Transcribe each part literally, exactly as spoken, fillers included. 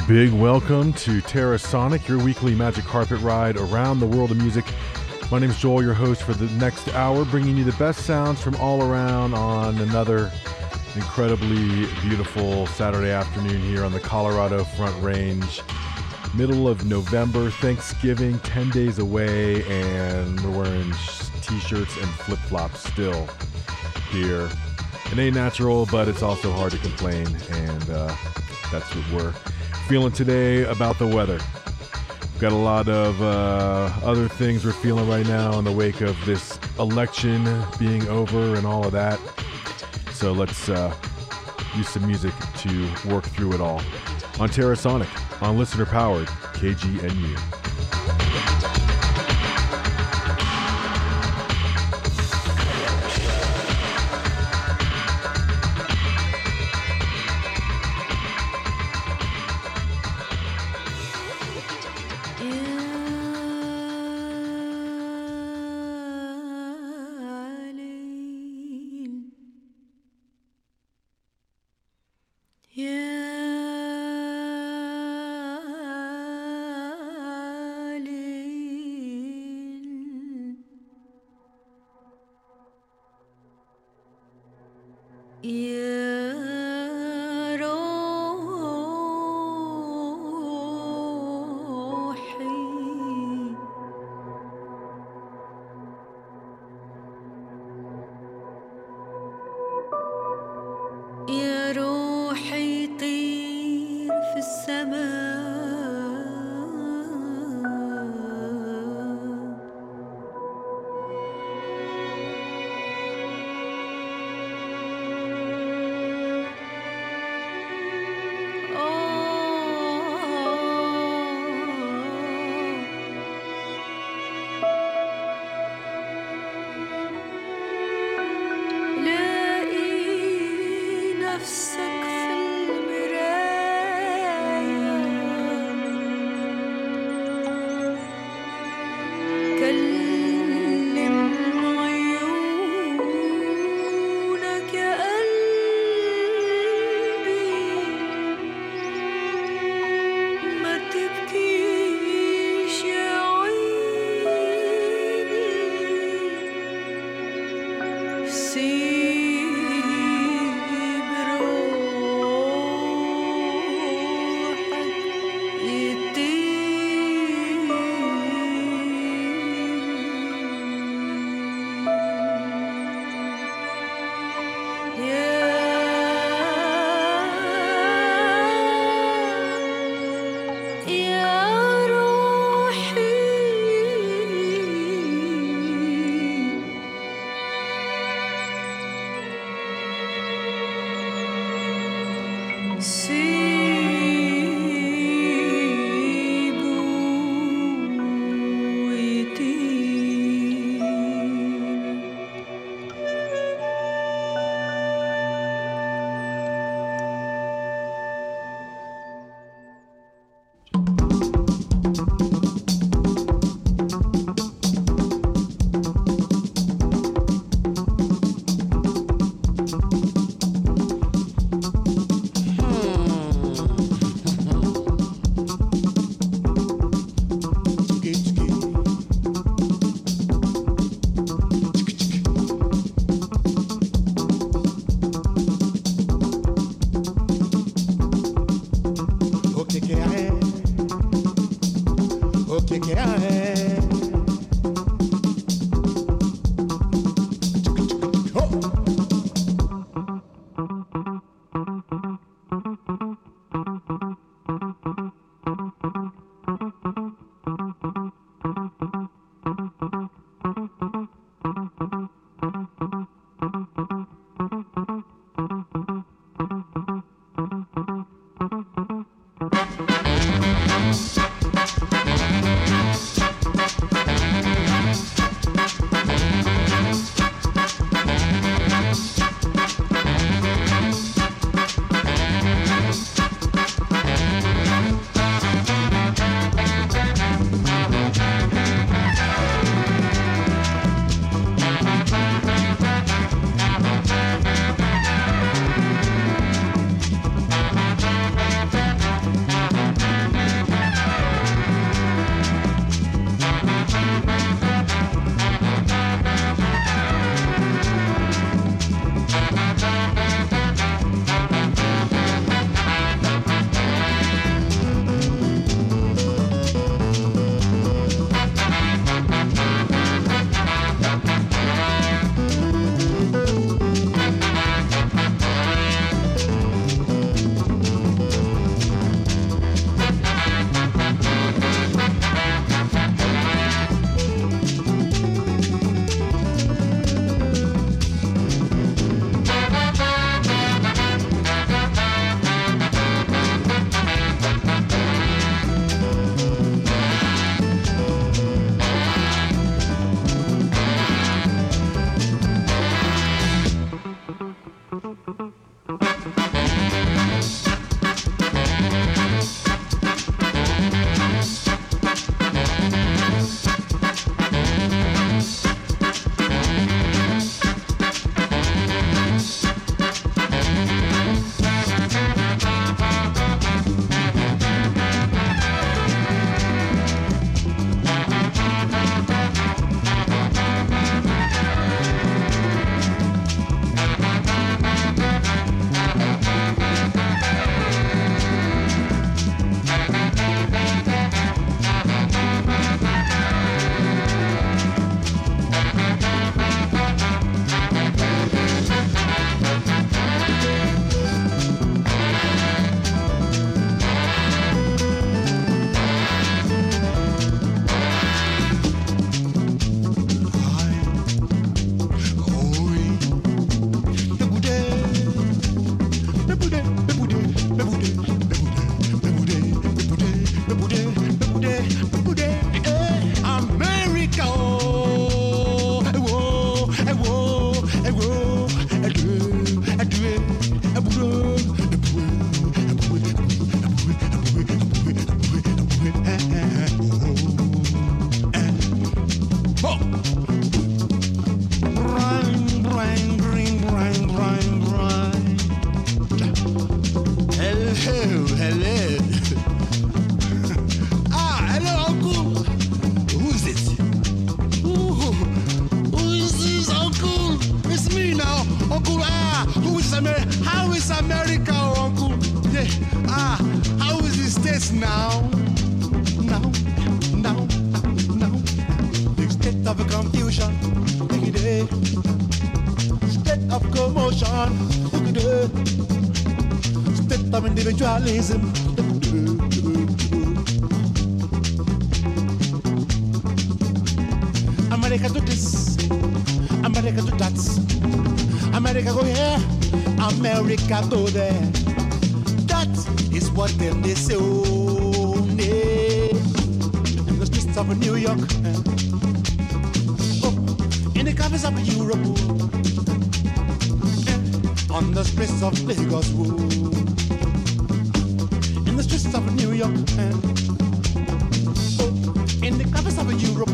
Big welcome to Terrasonic, your weekly magic carpet ride around the world of music. My name is Joel, your host for the next hour, bringing you the best sounds from all around on another incredibly beautiful Saturday afternoon here on the Colorado Front Range. Middle of November, Thanksgiving, ten days away, and we're wearing t-shirts and flip-flops still here. It ain't natural, but it's also hard to complain, and uh, that's what we're feeling today about the weather. We've got a lot of uh, other things we're feeling right now in the wake of this election being over and all of that. So let's uh, use some music to work through it all. On Terrasonic, on listener-powered K G N U. Hmm. Uncle, ah, who is America? How is America, Uncle? Yeah, ah, how is the States now? Now, now, now. The state of confusion, look at it. State of commotion, look at it. State of individualism, look at it. America do this, America do that. America go here, America go there. That is what them they say. Oh, in the streets of New York, oh, in the cafes of Europe, on the streets of Lagos, in the streets of New York, oh, in the cafes of Europe,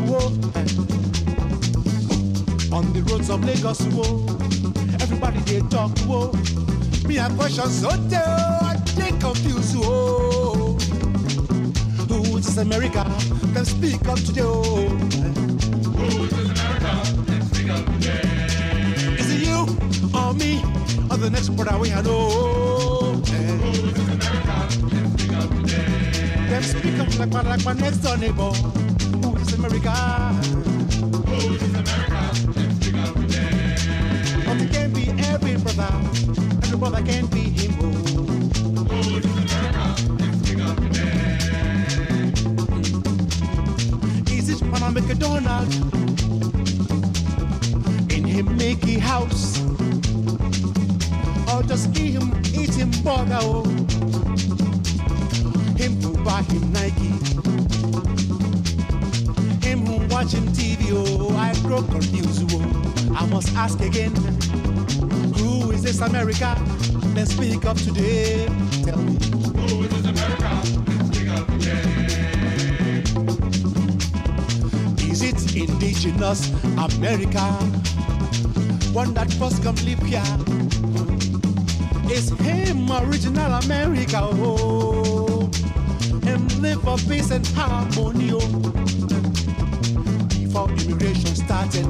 on the roads of Lagos, everybody they talk, whoa. Me a question so tell, they confused, whoa. Who is America? Them speak up today, oh. Who is America? Them speak up today. Is it you or me or the next brother we know? Who is America? Them speak up today. Them speak up like my, like my next door neighbor. Who is America? Who is America? But it can't be every brother, every brother can't be him. Oh, oh this is America, let's pick up today. Is it when I make a Donald? In him make a house? Or just give him, eat him burger? Oh, him who buy him Nike, him who watch him T V. Oh, I grow confused. Oh, I must ask again, who is this America? Let's speak up today. Tell me, who is this America? Let's speak up today. Is it indigenous America? One that first come live here? Is him original America? Oh, him live for peace and harmony. Oh, before immigration started.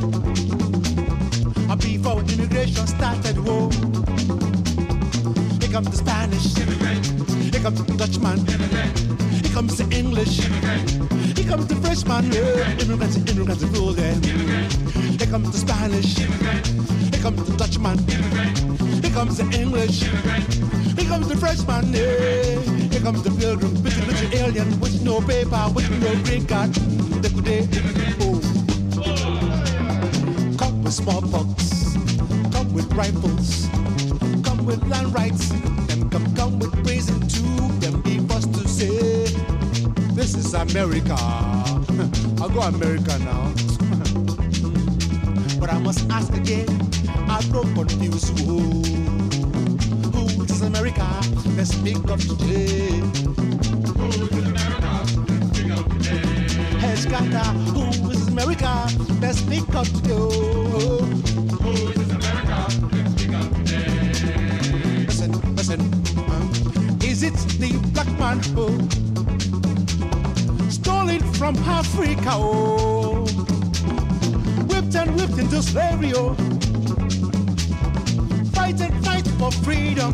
Before immigration started, whoa. Here comes the Spanish, immigrant. Here comes the Dutchman, immigrant. Here comes the English, immigrant. Here comes the Frenchman, yeah. Immigrants, immigrants rule there. Here comes the Spanish, immigrant. Here comes the Dutchman, immigrant. Here comes the English, immigrant. Here comes the Frenchman, yeah. Here comes the pilgrim, with the little alien, with no paper, with no green card. Oh. Come with smallpox, come with rifles, come with land rights, them come come with praising too. Them be first to say, this is America. I'll go America now. But I must ask again, I grow confused. Who, who is America? Let's speak up today. Who is America? Let's speak up today. Hey, Scatter, who is America? Let's speak up today. Who is America? Let's speak up today. Listen, listen. Um, is it the black man who stole it from Africa? Oh, whipped and whipped into slavery. Oh, fight and fight for freedom.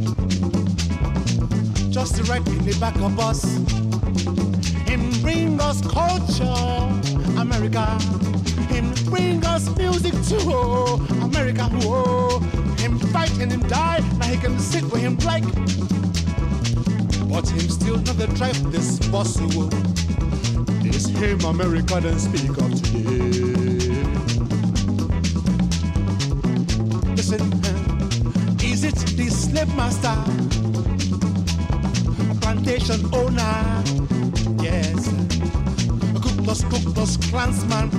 Just right in the back of us. Him bring us culture, America. Him bring us music too, oh, America. Oh, him fight and him die. Now he can sit where him like. But him still not the drive this bus. Oh, it's him, America, then speak up today. Listen, is it the slave master, a plantation owner? Yes, a Ku Klux Ku Klux Klansman,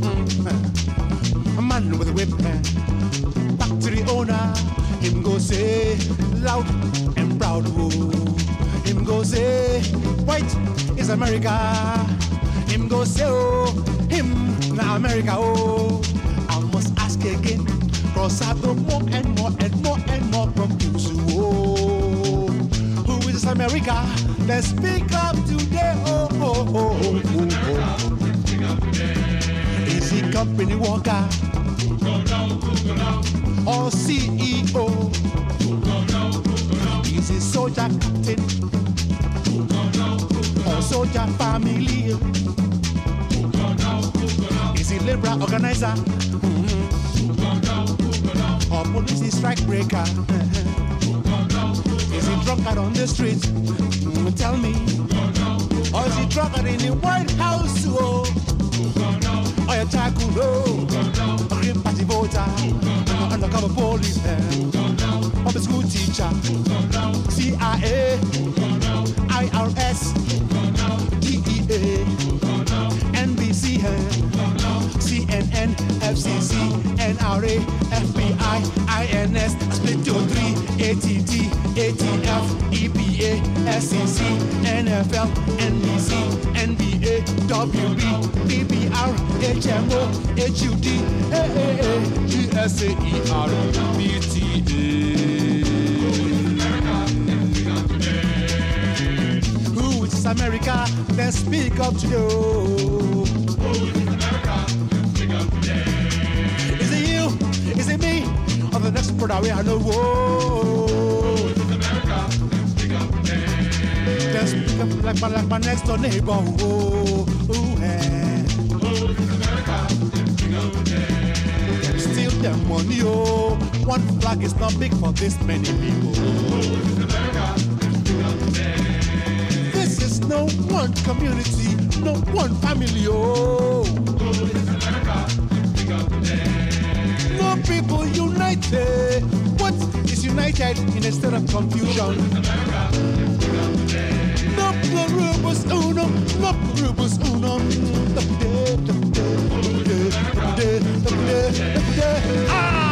a man with a whip, factory owner. Him go say loud and proud, whoa. Him go say white is America. Him go say oh, him now America, oh. I must ask again, cause I go more and more and more and more confused. Oh, who is America? Let's speak up today. Oh, oh, oh, oh, oh, oh. Is he company walker? Or no C E O. He's a soldier captain or soldier family. He's a labor organizer mm-hmm. or police strike breaker. Is he drunkard on the street? Mm, tell me. Or is he drunkard in the White House? Oh. Or a tycoon, a green party voter, an undercover policeman, public school teacher, C I A, I R S, D E A, N B C, C N N, F C C, N R A, F B I, I N S, Split two three, A T T, A T F, E P A, S E C, N F L, N B C, N B A, W B, B B R, H M O, H U D, A A A, G S A E R, B T A. Who is America? Then speak up to you. Who is America? Speak up today. Is it you? Is it me? Or the next brother we are no war? America, speak up today. Then speak up like my, like my next door neighbor. Oh, oh, yeah. Oh, America, speak up today. Them steal their money, oh. One flag is not big for this many people. Oh, America, speak up today. This is no one community, no one family, oh. Oh, America, speak up today. No people united. What is united in a state of confusion? No pluribus unum, no pluribus unum. Ah!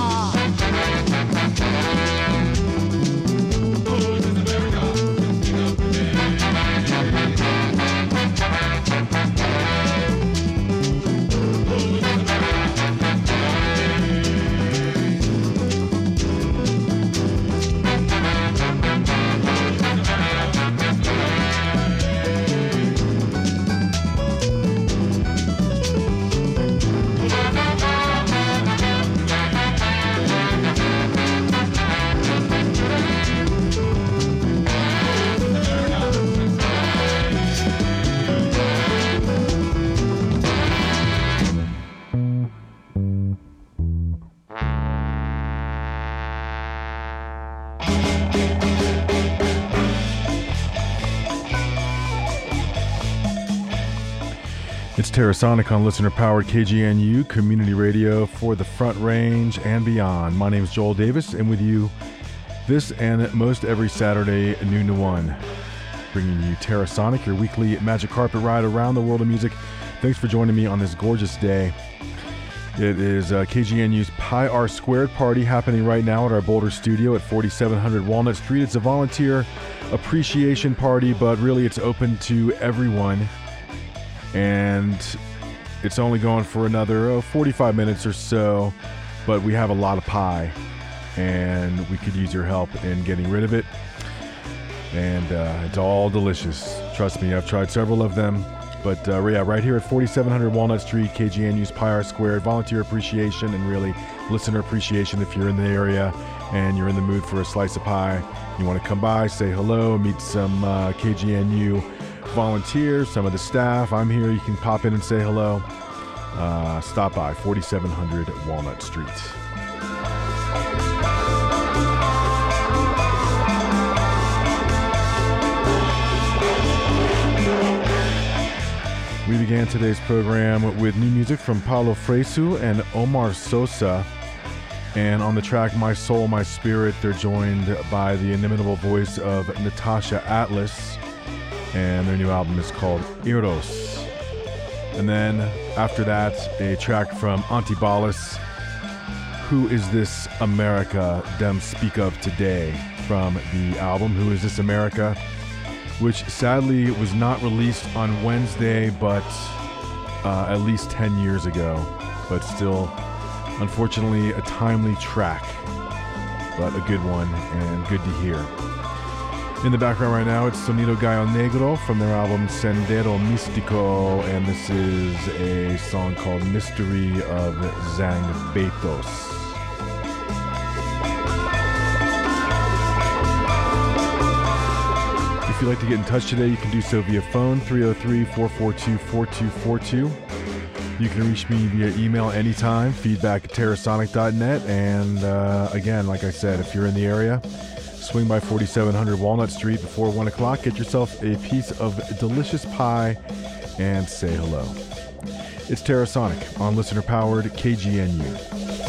It's Terrasonic on listener-powered K G N U community radio for the Front Range and beyond. My name is Joel Davis, and with you this and most every Saturday, noon to one, bringing you Terrasonic, your weekly magic carpet ride around the world of music. Thanks for joining me on this gorgeous day. It is uh, K G N U's Pi R Squared party happening right now at our Boulder studio at forty-seven hundred Walnut Street. It's a volunteer appreciation party, but really it's open to everyone. And it's only going for another oh, forty-five minutes or so, but we have a lot of pie, and we could use your help in getting rid of it. And uh, it's all delicious. Trust me, I've tried several of them. But uh, yeah, right here at forty-seven hundred Walnut Street, K G N U's Pi R Squared, volunteer appreciation and really listener appreciation. If you're in the area and you're in the mood for a slice of pie, you want to come by, say hello, meet some uh, K G N U volunteers, some of the staff. I'm here. You can pop in and say hello. Uh, stop by forty-seven hundred Walnut Street. We began today's program with new music from Paulo Fresu and Omar Sosa. And on the track My Soul, My Spirit, they're joined by the inimitable voice of Natasha Atlas. And their new album is called Eros. And then after that, a track from Antibalas, Who Is This America Them Speak Of Today, from the album Who Is This America, which sadly was not released on Wednesday, but uh, at least ten years ago. But still, unfortunately, a timely track, but a good one and good to hear. In the background right now, it's Sonido Gallo Negro from their album Sendero Místico, and this is a song called Mystery of Zangbetos. you'd like to get in touch today, you can do so via phone, three oh three, four four two, four two four two. You can reach me via email anytime, feedback at terrasonic dot net. And uh, again, like I said, if you're in the area, swing by forty-seven hundred Walnut Street before one o'clock. Get yourself a piece of delicious pie and say hello. It's Terrasonic on listener-powered K G N U.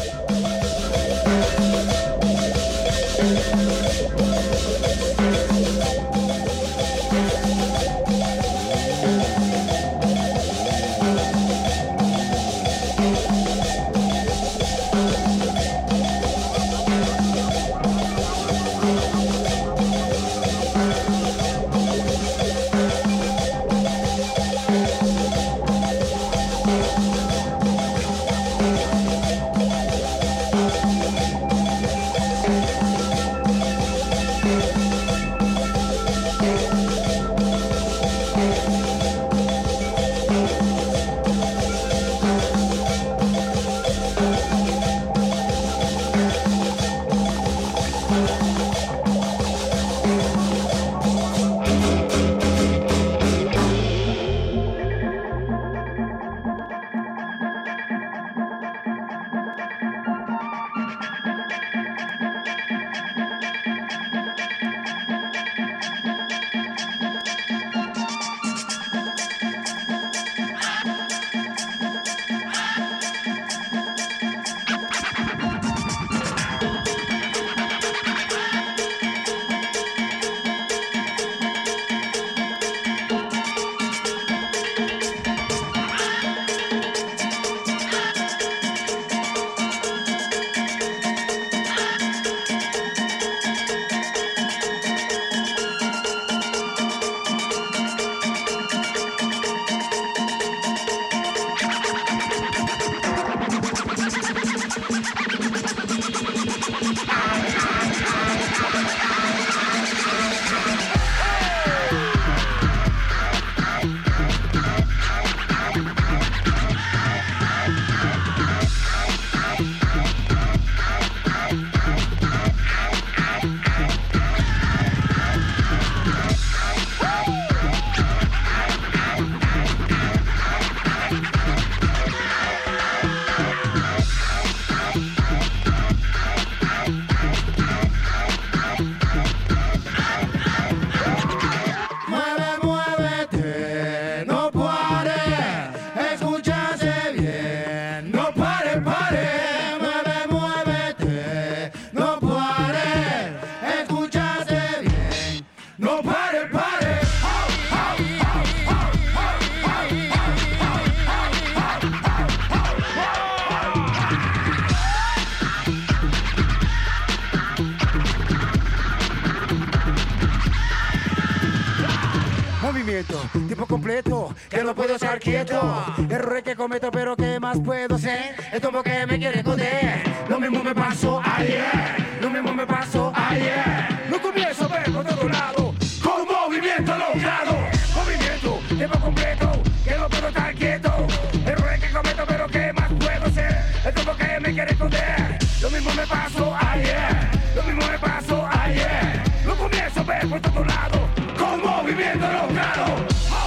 Tiempo completo, que no puedo estar quieto. Errores que cometo, pero ¿qué más puedo hacer? Es como que me quiere esconder. Lo mismo me pasó ayer, lo mismo me pasó ayer. No comienzo a ver por todo lado, con movimiento logrado. Movimiento, tiempo completo, que no puedo estar quieto. Errores que cometo, pero ¿qué más puedo hacer? Es como que me quiere esconder. Lo mismo me pasó ayer, lo mismo me pasó ayer. No comienzo a ver por todo lado, con movimiento logrado.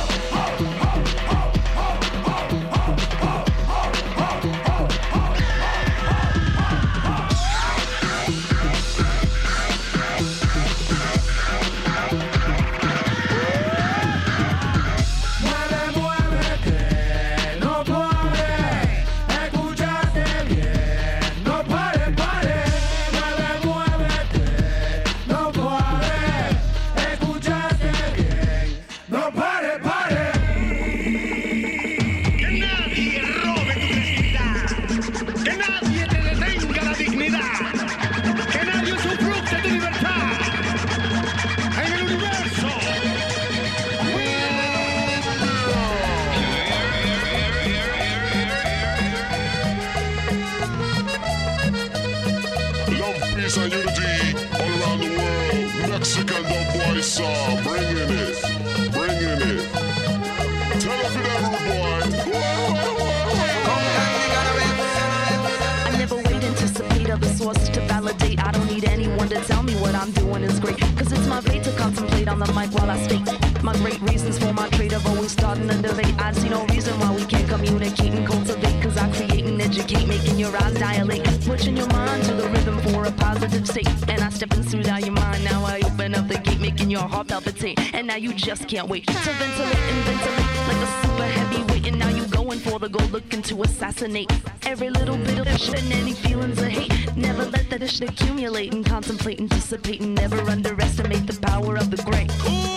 And unity all around the world. Mexican dub boy song, bringing it, bringing it. Tell us for that rude boy. I never wait, anticipate, or source to validate. I don't need anyone to tell me what I'm doing is great. Cause it's my fate to contemplate on the mic while I state my great reasons for my trade of always starting a debate. I see no reason why we can't communicate and cultivate. Cause I create and educate, making your eyes dilate. Pushing your mind to the rhythm for a positive state. And I step into out your mind, now I open up the gate, making your heart palpitate. And now you just can't wait to ventilate and ventilate like a super heavyweight. And now you going for the goal, looking to assassinate every little bit of shit and any feelings of hate. Never let that shit accumulate and contemplate, anticipate, and never underestimate the power of the great.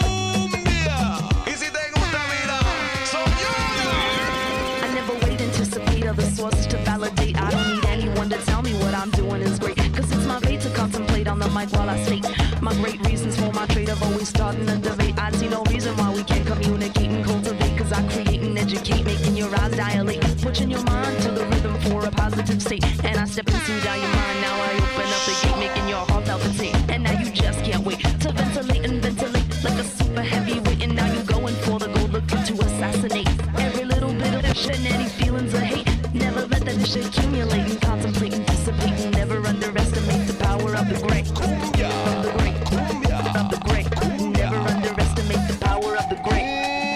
I never wait, anticipate other sources to validate. I don't need anyone to tell me what I'm doing is great. Cause it's my fate to contemplate on the mic while I state my great reasons for my trade of always starting a debate. I see no reason why we can't communicate and cultivate. Cause I create and educate, making your eyes dilate. Pushing your mind to the rhythm for a positive state. And I step into out your mind, now I open up the gate, making your heart palpitate. And now you just can't wait to ventilate and ventilate like a super heavyweight. And now you going for the goal, looking to assassinate every little bit of shit and any feelings of hate. Never let that shit accumulate and contemplate, anticipate, and never underestimate the power of the great. Of the great. Of the great. Never underestimate the power of the great.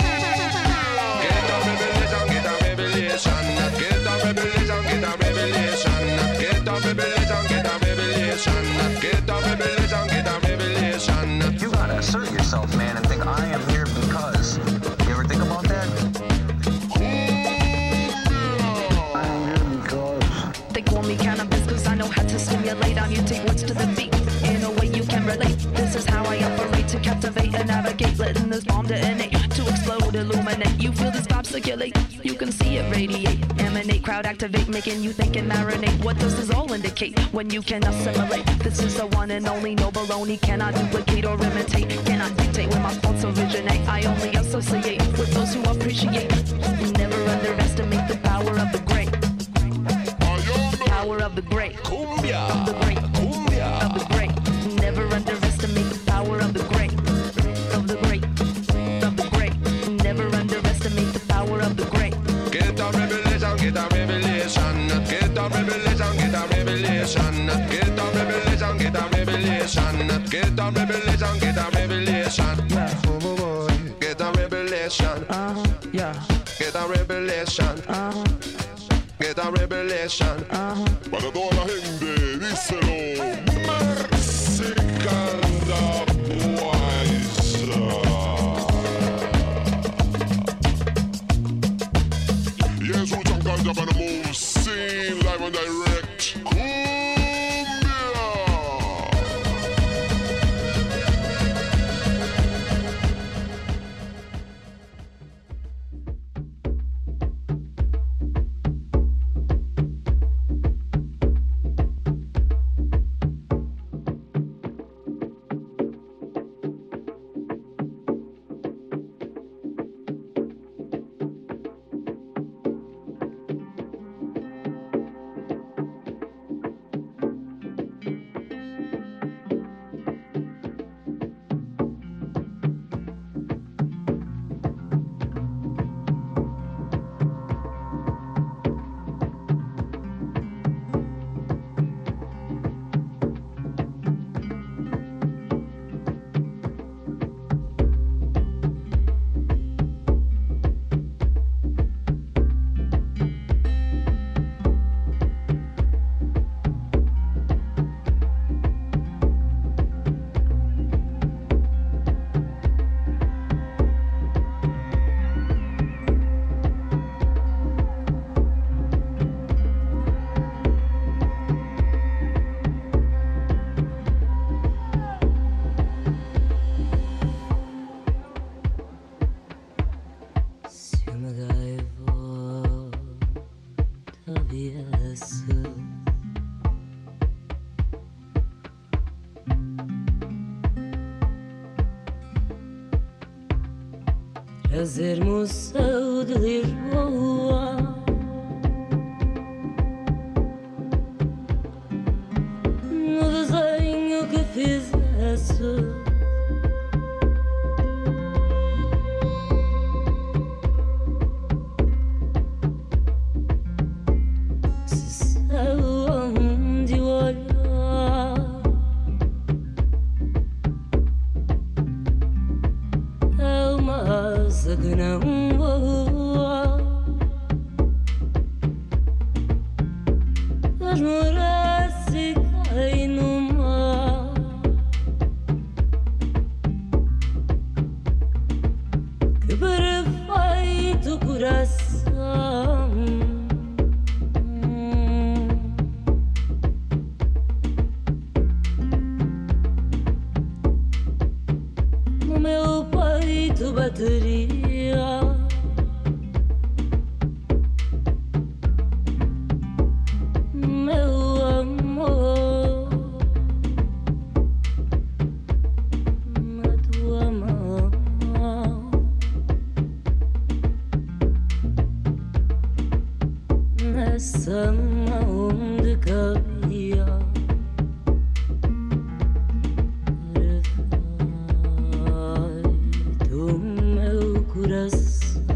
You gotta assert yourself, man, and think I am here because. You ever think about that? I am here because. They call me cannabis cause I know how to stimulate. I mutate words to the beat in a way you can relate. This is how I operate to captivate and navigate, letting this bomb detonate to explode, illuminate. You feel this vibe circulate, you can see it radiate, emanate, crowd activate, making you think and marinate. What does this all indicate when you can assimilate? This is the one and only, no baloney, cannot duplicate or imitate, cannot dictate where my thoughts originate. I only associate with those who appreciate. Never underestimate the power of the great. Power of the great. Cumbia. Of the great. Cumbia. Of the great. Never underestimate the power of the great. Of the great. Of the great. Never underestimate the power of the great. Get a revelation, get a revelation, get a revelation, get a revelation, get a revelation, get a revelation, get a revelation, get a revelation. Yeah, oh, oh, oh. Get a revelation. Uh-huh, yeah. Get a revelation. Uh-huh. Get a revelation. Uh-huh. Para toda la gente, díselo. Mexicana Boisa. Yes, we talk about Japan move scene live and direct. Trazer-me o céu de Lisboa, no desenho que fizesse. Se céu onde eu olho tu bateria. Meu amor, na tua mão, nessa mão onde cabia do meu coração.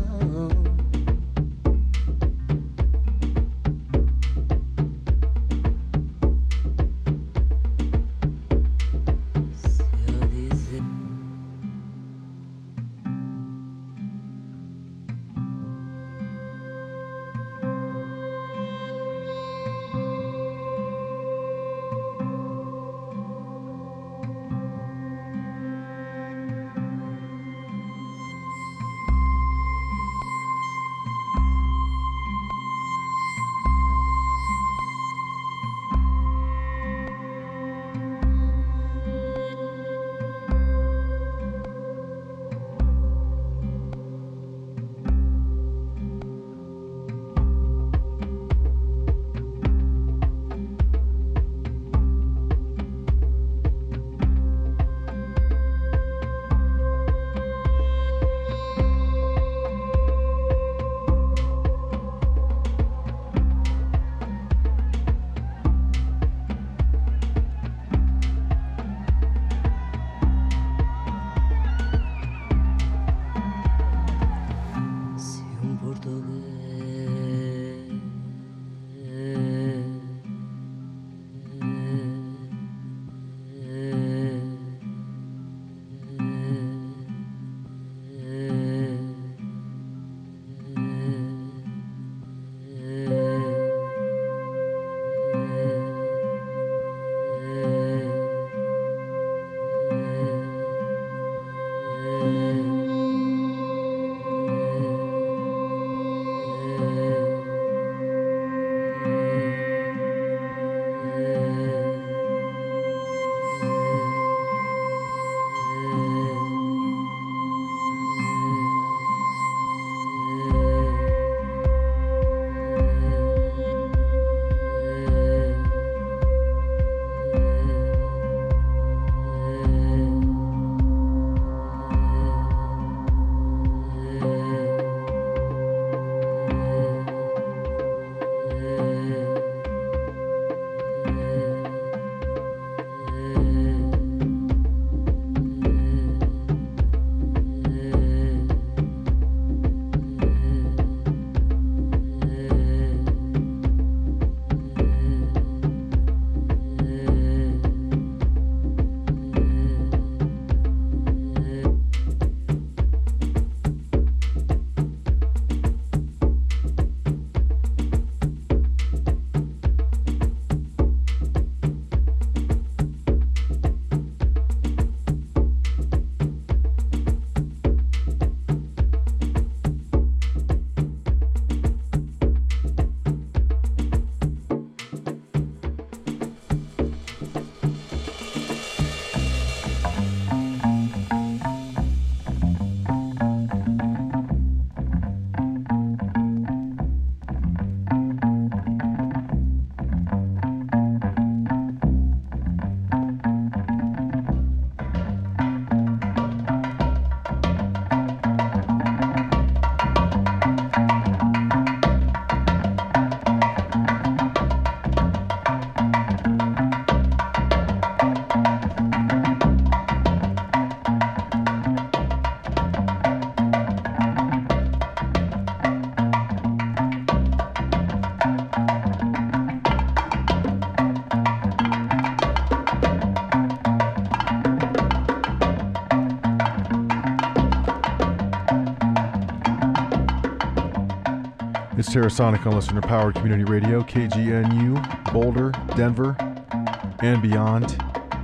It's Terrasonic on Listener Powered Community Radio, K G N U, Boulder, Denver, and beyond.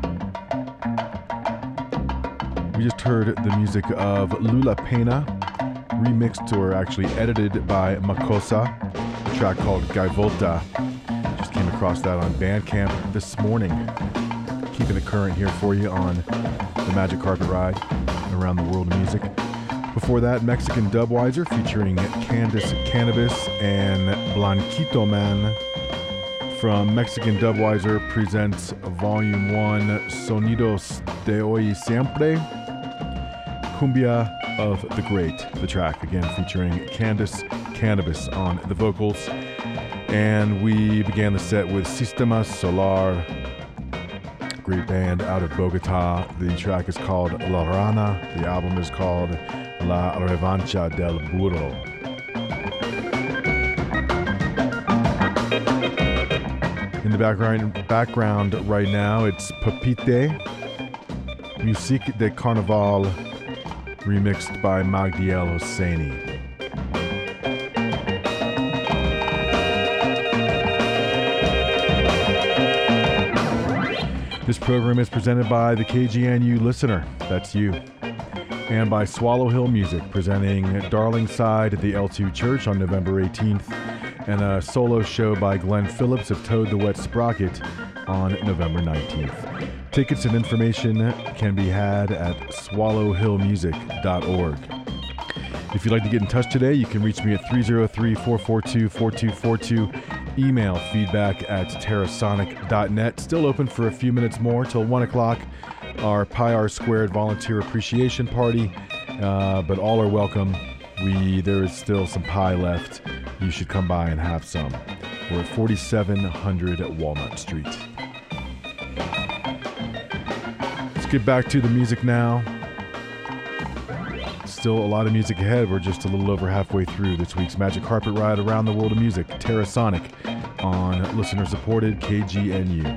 We just heard the music of Lula Pena, remixed or actually edited by Makosa, a track called Gaivota. Just came across that on Bandcamp this morning. Keeping it current here for you on the Magic Carpet Ride around the world of music. before that, Mexican Dubweiser featuring Candice Cannabis and Blanquito Man from Mexican Dubweiser presents Volume one, Sonidos de Hoy Siempre, Cumbia of the Great, the track, again featuring Candice Cannabis on the vocals. And we began the set with Sistema Solar, great band out of Bogota. The track is called La Rana. The album is called La Revancha del Burro. In the background, background right now, it's Papite, Musique de Carnaval, remixed by Magdiel Hosseini. This program is presented by the K G N U listener, that's you, and by Swallow Hill Music, presenting Darling Side at the L two Church on November eighteenth, and a solo show by Glenn Phillips of Toad the Wet Sprocket on November nineteenth. Tickets and information can be had at swallow hill music dot org. If you'd like to get in touch today, you can reach me at three oh three, four four two, four two four two. Email feedback at terrasonic dot net. Still open for a few minutes more till one o'clock. Our Pi R Squared Volunteer Appreciation Party, uh, but all are welcome. We There is still some pie left. You should come by and have some. We're at forty-seven hundred at Walnut Street. Let's get back to the music now. Still a lot of music ahead. We're just a little over halfway through this week's Magic Carpet Ride around the world of music. Terrasonic on listener-supported K G N U.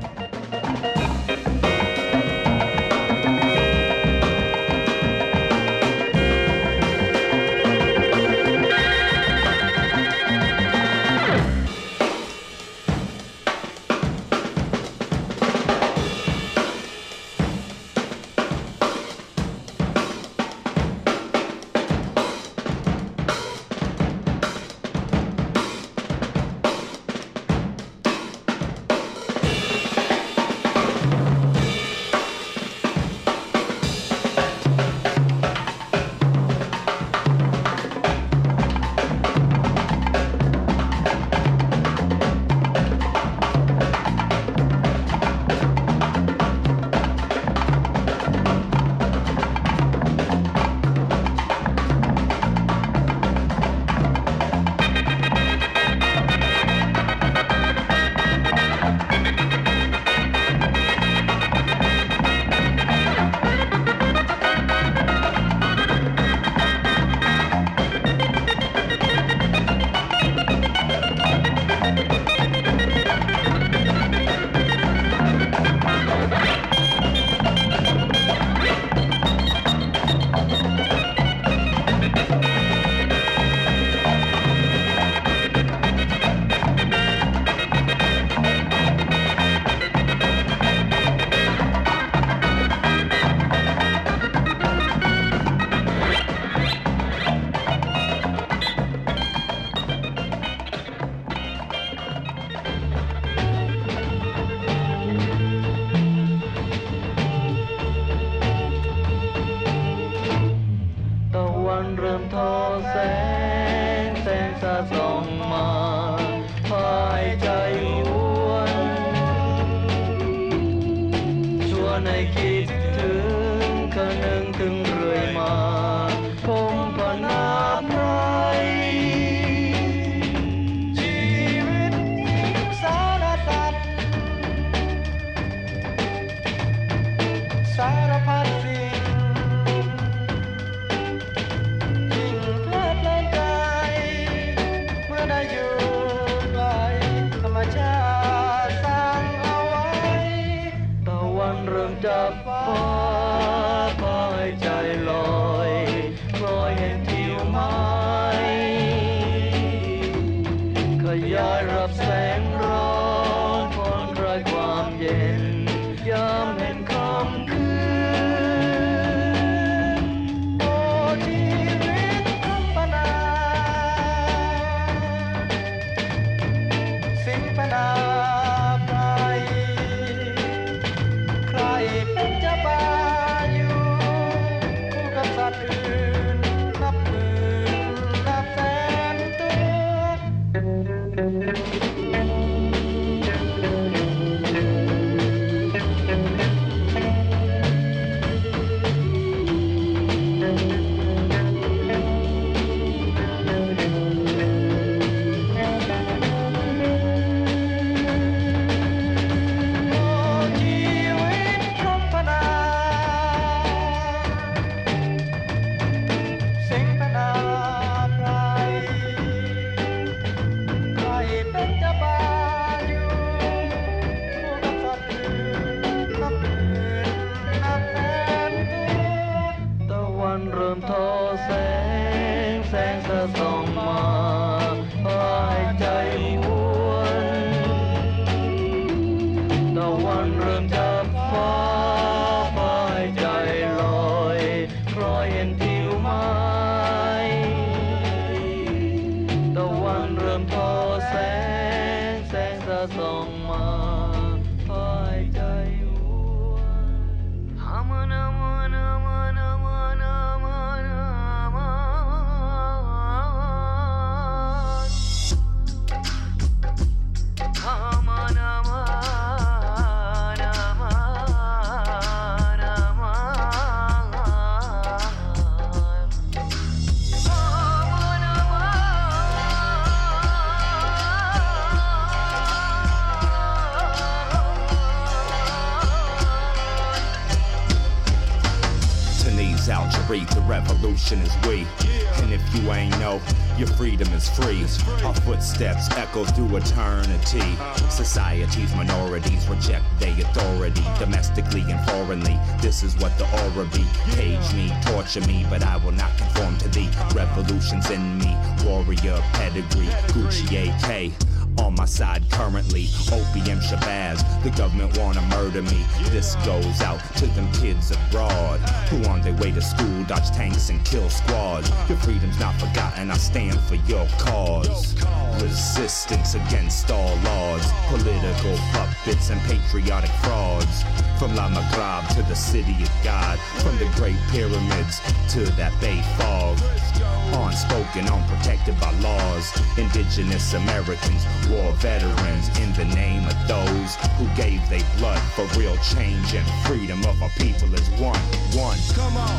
victory. The revolution is we. And if you ain't know, your freedom is free. Our footsteps echo through eternity. Society's minorities reject their authority. Domestically and foreignly, this is what the aura be. Cage me, torture me, but I will not conform to thee. Revolution's in me, warrior pedigree. Gucci A K on my side currently. Opium Shabazz, the government wanna murder me. This goes out to them kids abroad who on their way to school dodge tanks and kill squads. Your freedom's not forgotten, I stand for your cause. Resistance against all laws, political puppets and patriotic frauds. From La Maghreb to the city of God, from the Great Pyramids to that Bay Fog. Unspoken, unprotected by laws. Indigenous Americans, war veterans, in the name of those who gave their blood for real change and freedom of our people is one, one. Come on.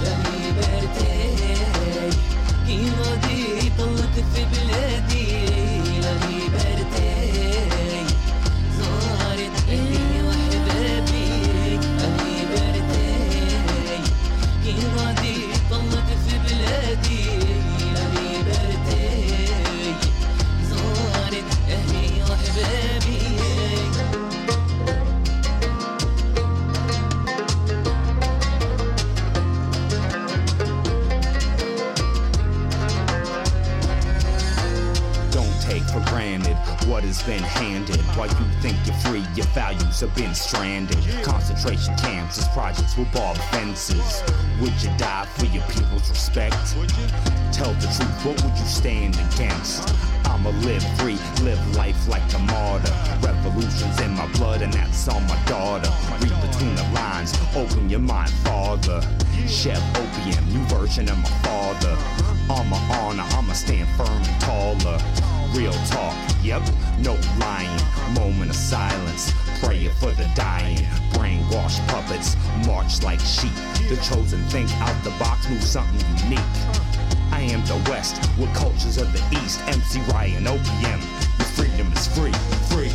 What has been handed while you think you're free, your values have been stranded. Concentration camps as projects with barbed fences. Would you die for your people's respect? Tell the truth, what would you stand against? I'ma live free, live life like a martyr. Revolution's in my blood and that's on my daughter. Read between the lines, open your mind, father. Chef Opium, new version of my father. On my honor, I'ma stand firm and taller. Real talk, yep, no lying. Moment of silence, prayer for the dying. Brainwashed puppets, march like sheep. The chosen think out the box, move something unique. I am the West, with cultures of the East. M C Ryan, O P M, your freedom is free, free.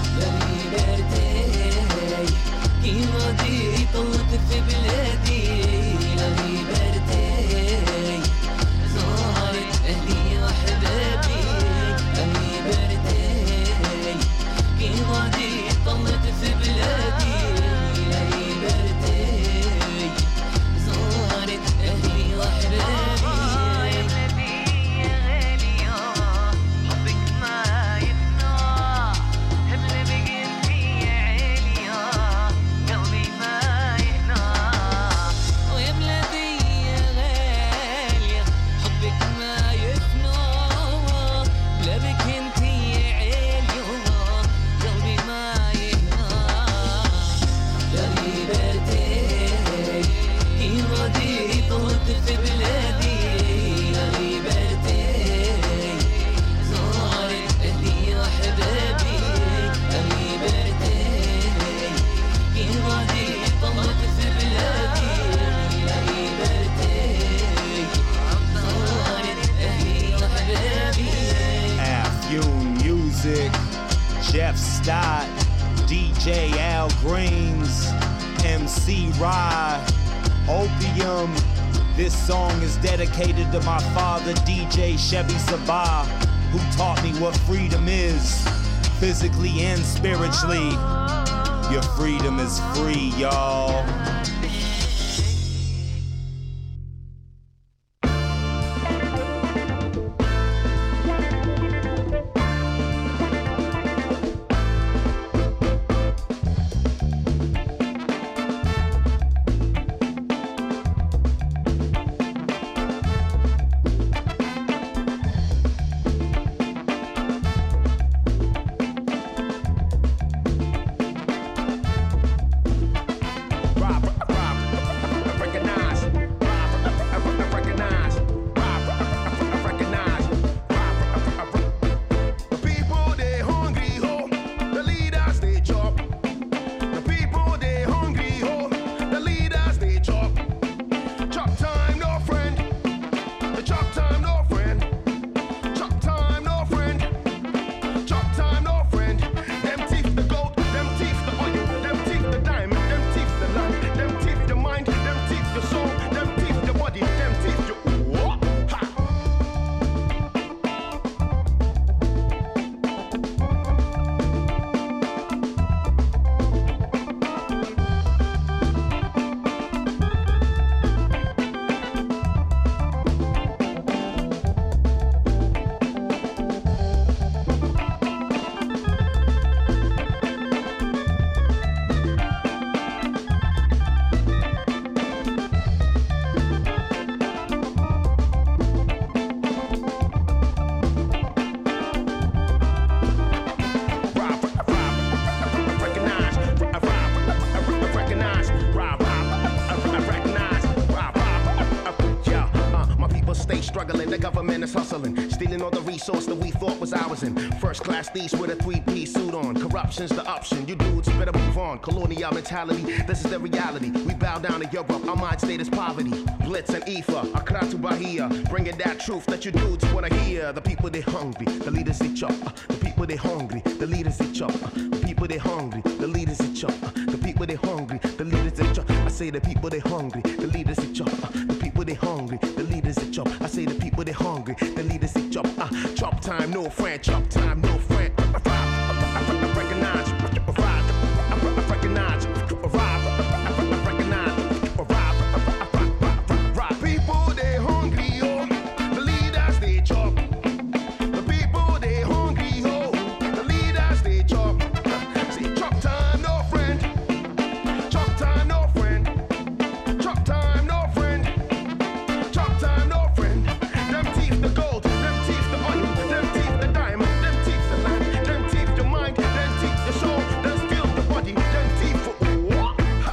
Jeff Stott, D J Al Greens, M C Rye, Opium. This song is dedicated to my father, D J Chevy Sabah, who taught me what freedom is, physically and spiritually. Your freedom is free, y'all. The government is hustling, stealing all the resource that we thought was ours in first class thieves with a three-piece suit on. Corruption's the option, you dudes better move on. Colonial mentality, this is the reality. We bow down to Europe, our mind state is poverty. Blitz and E F A, Accra to Bahia, bringing that truth that you dudes wanna hear. The people they hungry, the leaders they chop. Uh, the people they hungry, the leaders they chop. Uh, the people they hungry, the leaders they chop. Uh, the people they hungry, the leaders they chop. I say the people they hungry, the leaders they chop. Uh, the people they hungry, the leaders they chop. I say the people they hungry, the leaders they chop. Uh, chop time, no friend, chop time, no friend. I recognize, I recognize, people they hungry, oh, the leaders they chop. The people they hungry, oh, the leaders they chop. See, chop time, no friend. Chop time, no friend. Chop time, no friend. Chop time, no friend. Them teeth the gold, them teeth the oil, them teeth the diamond, them teeth the land, them teeth the mind, them teeth the soul, them steal the body, them teeth for what? Ha!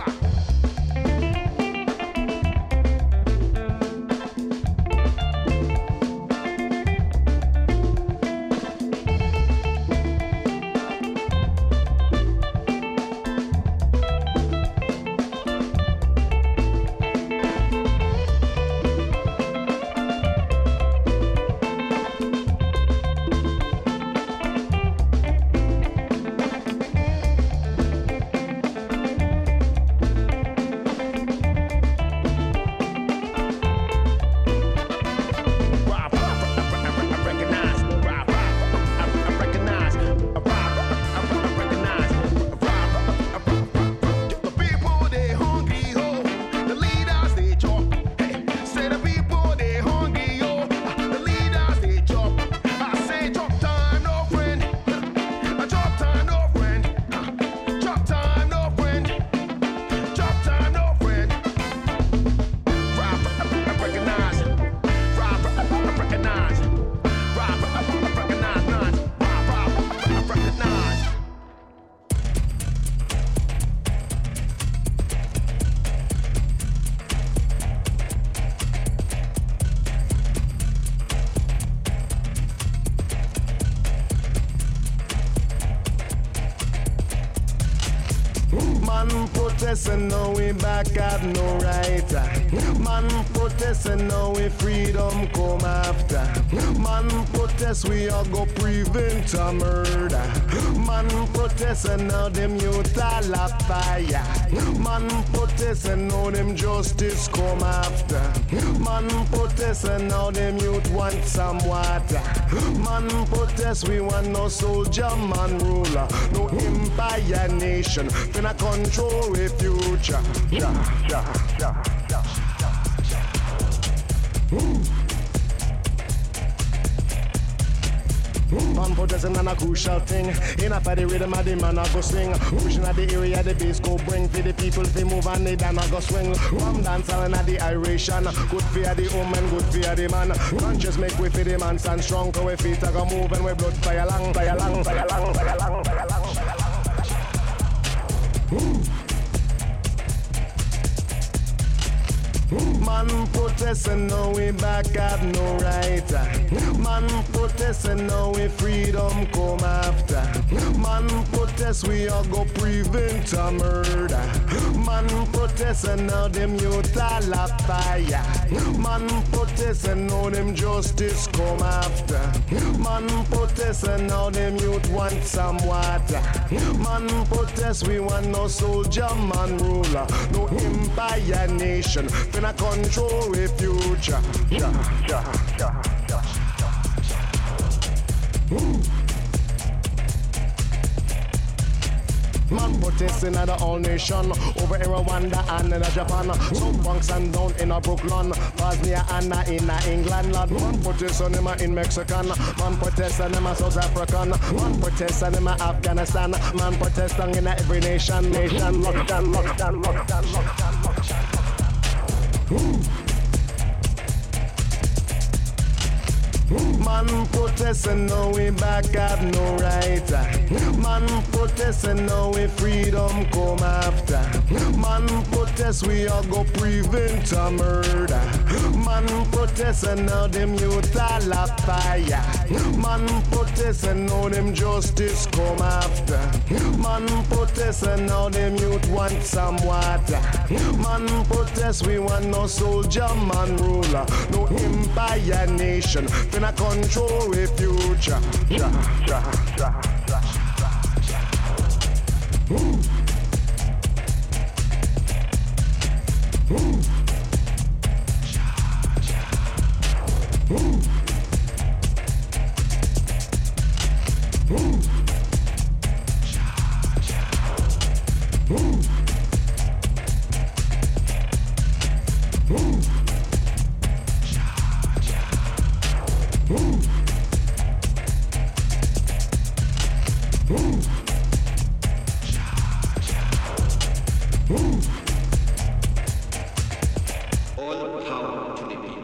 Man protest and now we back have no right. Man protest and now we freedom come after. Man protest we all go prevent a murder. Man protest and now them youth all a fire. Man protest and now them justice come after. Man protest and now them youth want some water. Man protest we want no soldier man ruler. No empire nation finna control the future. Yeah, yeah, yeah, yeah, yeah. Man protesting on a crucial thing. In a party rhythm of the man a go swing. Pushing at the area the bass go bring. For the people to move and they dan a go swing. Rum dance and at the iration. Good for the woman, good for the man. Conscious make we for the man stand strong. Cause we feet a go move and we blood fire long, fire long, fire long, fire long, fire long, fire long. Man protest and now we back have no right. Man protest and now we freedom come after. Man protest we all go prevent a murder. Man protest and now them youth all a fire. Man protest and now them justice come after. Man protest and now them youth want some water. Man protest we want no soldier man ruler. No empire nation finna control the future. Yeah, yeah, yeah, yeah, yeah. Man protesting at the whole nation. Over in Rwanda and in Japan. Some punks and down in a Brooklyn. Bosnia and in England. Lord. Man protesting them in Mexican. Man protesting them South African. Man protesting them Afghanistan. Man protesting in every nation. Nation lockdown, lockdown, lockdown, lockdown, lockdown. Man protest and now we back have no right. Man protest and now we freedom come after. Man protest protest, we all go prevent a murder. Man protest and now them youth all a fire. Man protest and now them justice come after. Man protest and now them youth want some water. Man protest, we want no soldier, man ruler. No empire nation, finna control we future. Ja, ja, ja, ja, ja, ja. Ooh. Ooh. Ooh. Ooh. Ooh. Ooh. Ooh. Ooh. Ooh. All power to the people.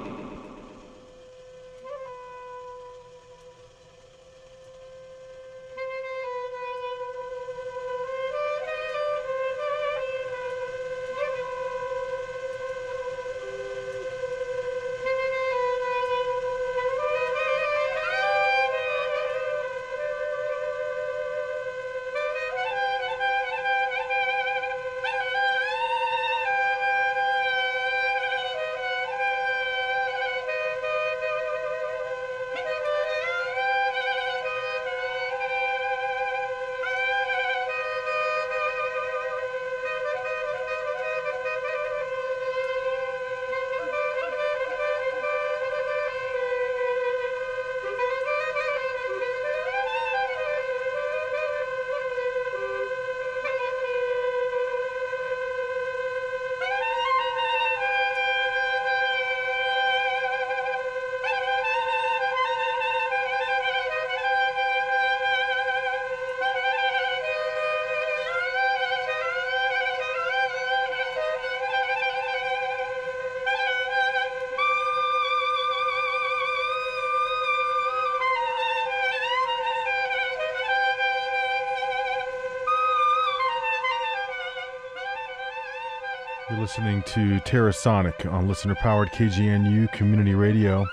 You're listening to Terrasonic on listener-powered K G N U Community Radio.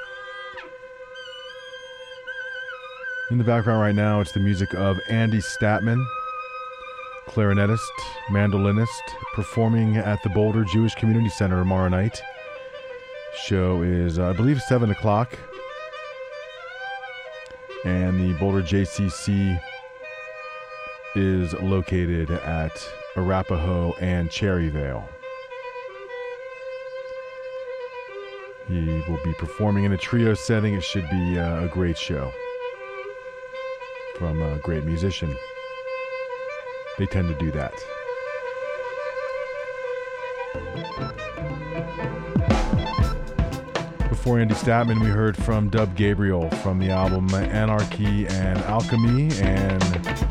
In the background right now, it's the music of Andy Statman, clarinetist, mandolinist, performing at the Boulder Jewish Community Center tomorrow night. Show is, uh, I believe, seven o'clock. And the Boulder J C C is located at Arapahoe and Cherryvale. He will be performing in a trio setting. It should be uh, a great show from a great musician. They tend to do that. Before Andy Statman, we heard from Dub Gabriel from the album Anarchy and Alchemy and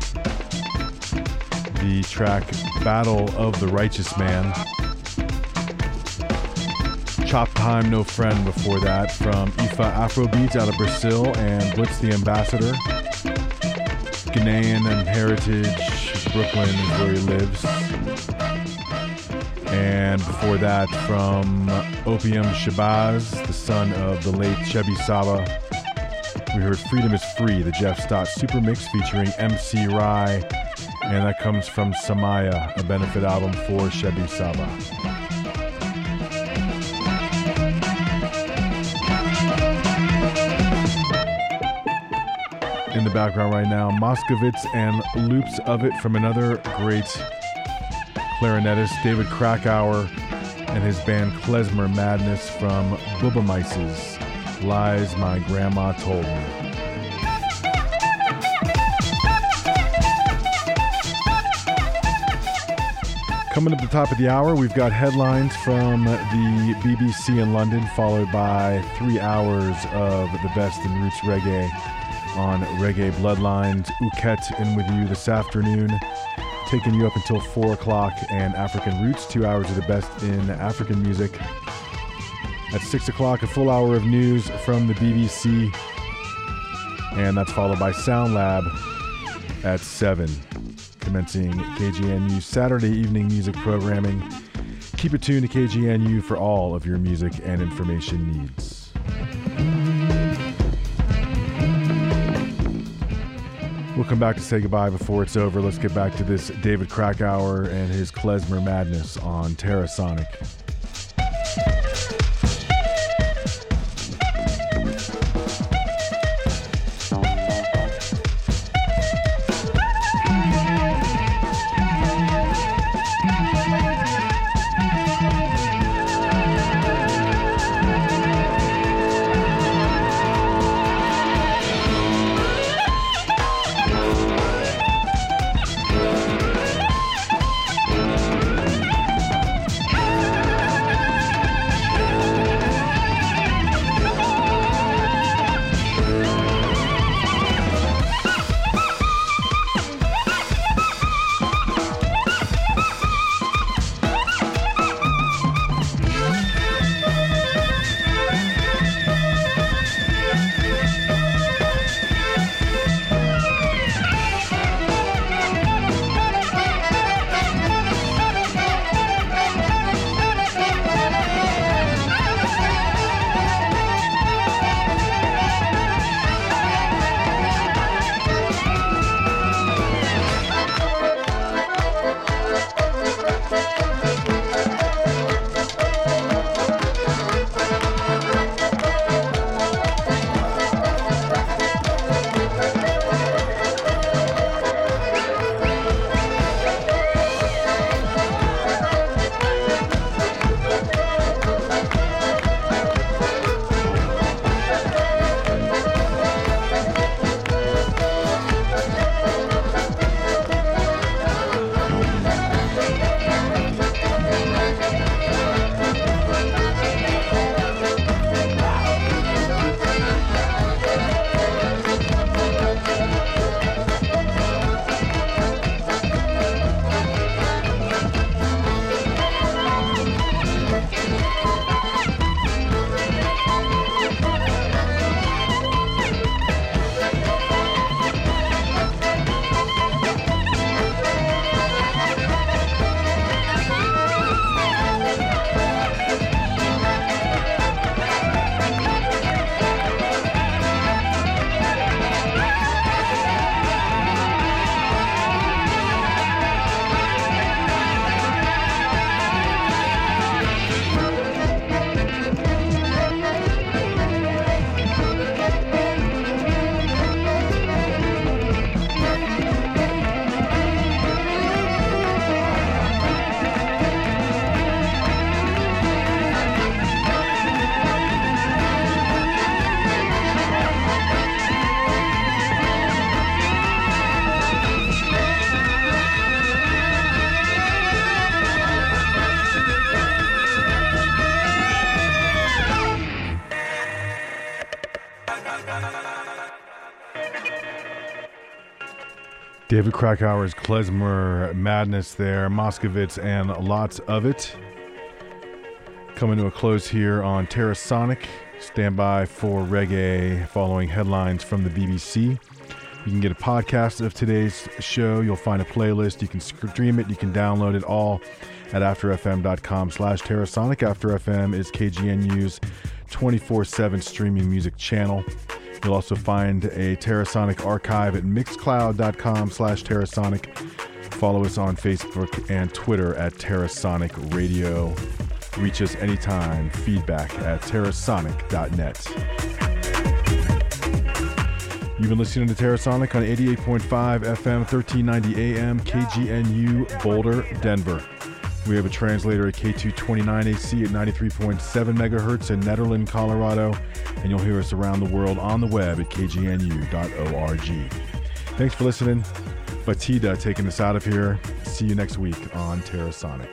the track Battle of the Righteous Man. Chop Time No Friend before that from Ifa Afrobeats out of Brazil and Blitz the Ambassador. Ghanaian and heritage, Brooklyn is where he lives. And before that from Opium Shabazz, the son of the late Shebi Saba. We heard Freedom is Free, the Jeff Stott Super Mix featuring M C Rai. And that comes from Samaya, a benefit album for Shebi Saba. In the background right now, Moskovitz and Loops of It from another great clarinetist, David Krakauer, and his band Klezmer Madness from Bubba Mice's Lies My Grandma Told Me. Coming up at the top of the hour, we've got headlines from the B B C in London, followed by three hours of the best in roots reggae on Reggae Bloodlines. Uket in with you this afternoon, taking you up until four o'clock, and African Roots, two hours of the best in African music. At six o'clock, a full hour of news from the B B C, and that's followed by Sound Lab at seven, commencing K G N U Saturday evening music programming. Keep it tuned to K G N U for all of your music and information needs. We'll come back to say goodbye before it's over. Let's get back to this David Krakauer and his Klezmer Madness on Terrasonic. David Krakauer's Klezmer Madness there, Moskovitz and lots of it. Coming to a close here on Terrasonic. Stand by for reggae following headlines from the B B C. You can get a podcast of today's show. You'll find a playlist. You can stream it. You can download it all at afterfm.com slash Terrasonic. After F M is K G N U's twenty-four seven streaming music channel. You'll also find a Terrasonic archive at mixcloud.com slash Terrasonic. Follow us on Facebook and Twitter at Terrasonic Radio. Reach us anytime. Feedback at terrasonic dot net. You've been listening to Terrasonic on eighty-eight point five F M, thirteen ninety A M, K G N U, Boulder, Denver. We have a translator at K two twenty-nine A C at ninety-three point seven megahertz in Nederland, Colorado, and you'll hear us around the world on the web at k g n u dot org. Thanks for listening. Batida taking us out of here. See you next week on Terrasonic.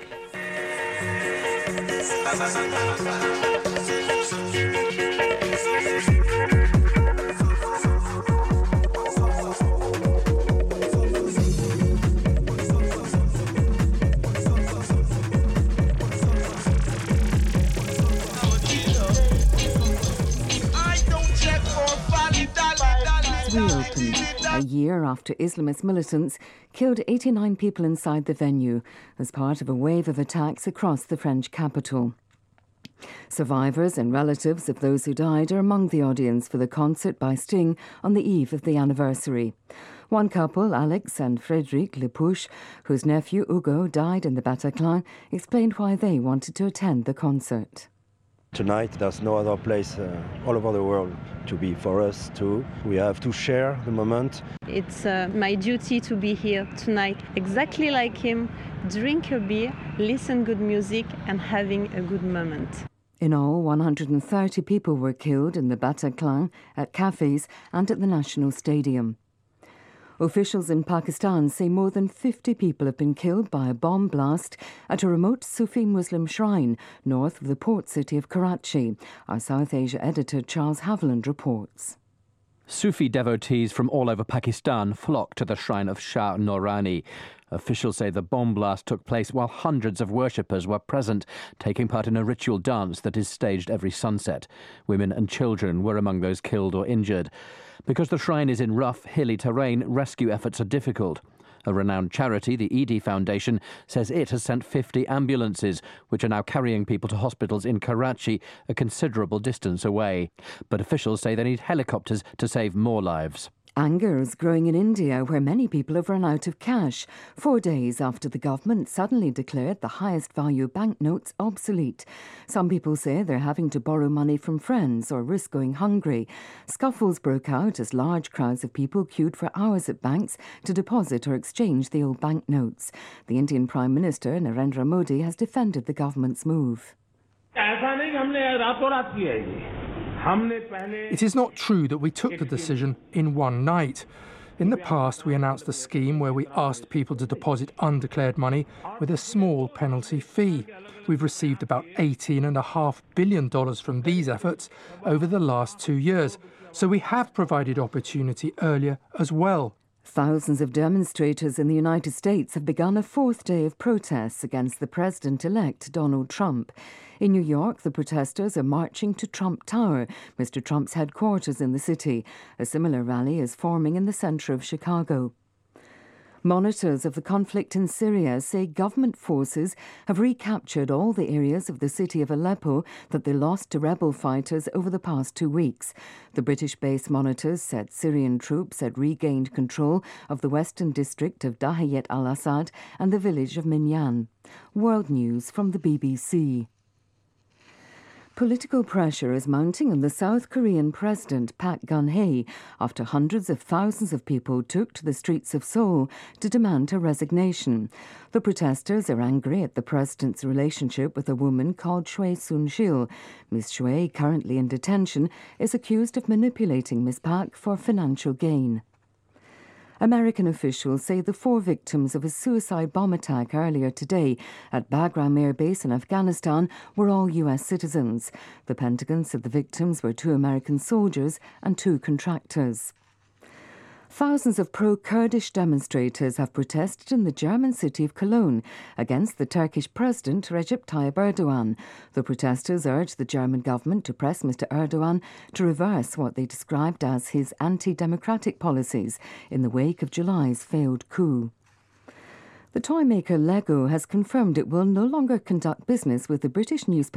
Reopened by year after Islamist militants killed eighty-nine people inside the venue as part of a wave of attacks across the French capital. Survivors and relatives of those who died are among the audience for the concert by Sting on the eve of the anniversary. One couple, Alex and Frédéric Lepouche, whose nephew Hugo died in the Bataclan, explained why they wanted to attend the concert. Tonight, there's no other place uh, all over the world to be for us too. We have to share the moment. It's uh, my duty to be here tonight, exactly like him, drink a beer, listen good music and having a good moment. In all, one hundred thirty people were killed in the Bataclan, at cafes and at the National Stadium. Officials in Pakistan say more than fifty people have been killed by a bomb blast at a remote Sufi Muslim shrine north of the port city of Karachi. Our South Asia editor Charles Haviland reports. Sufi devotees from all over Pakistan flocked to the shrine of Shah Norani. Officials say the bomb blast took place while hundreds of worshippers were present, taking part in a ritual dance that is staged every sunset. Women and children were among those killed or injured. Because the shrine is in rough, hilly terrain, rescue efforts are difficult. A renowned charity, the Edhi Foundation, says it has sent fifty ambulances, which are now carrying people to hospitals in Karachi, a considerable distance away. But officials say they need helicopters to save more lives. Anger is growing in India, where many people have run out of cash, four days after the government suddenly declared the highest value banknotes obsolete. Some people say they're having to borrow money from friends or risk going hungry. Scuffles broke out as large crowds of people queued for hours at banks to deposit or exchange the old banknotes. The Indian Prime Minister, Narendra Modi, has defended the government's move. It is not true that we took the decision in one night. In the past, we announced a scheme where we asked people to deposit undeclared money with a small penalty fee. We've received about eighteen point five billion dollars from these efforts over the last two years, so we have provided opportunity earlier as well. Thousands of demonstrators in the United States have begun a fourth day of protests against the president-elect Donald Trump. In New York, the protesters are marching to Trump Tower, Mister Trump's headquarters in the city. A similar rally is forming in the centre of Chicago. Monitors of the conflict in Syria say government forces have recaptured all the areas of the city of Aleppo that they lost to rebel fighters over the past two weeks. The British-based monitors said Syrian troops had regained control of the western district of Dahiyat al-Assad and the village of Minyan. World News from the B B C. Political pressure is mounting on the South Korean President Park Geun-hye after hundreds of thousands of people took to the streets of Seoul to demand her resignation. The protesters are angry at the president's relationship with a woman called Choi Soon-sil. Miz Choi, currently in detention, is accused of manipulating Miz Park for financial gain. American officials say the four victims of a suicide bomb attack earlier today at Bagram Air Base in Afghanistan were all U S citizens. The Pentagon said the victims were two American soldiers and two contractors. Thousands of pro-Kurdish demonstrators have protested in the German city of Cologne against the Turkish President Recep Tayyip Erdogan. The protesters urged the German government to press Mister Erdogan to reverse what they described as his anti-democratic policies in the wake of July's failed coup. The toy maker Lego has confirmed it will no longer conduct business with the British newspaper